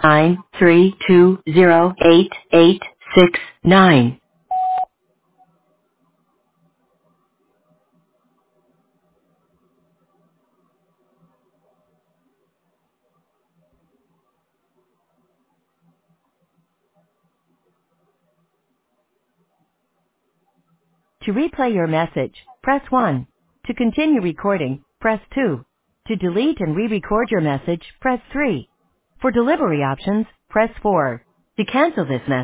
932088669. To replay your message, press 1. To continue recording, press 2. To delete and re-record your message, press 3. For delivery options, press 4. To cancel this message,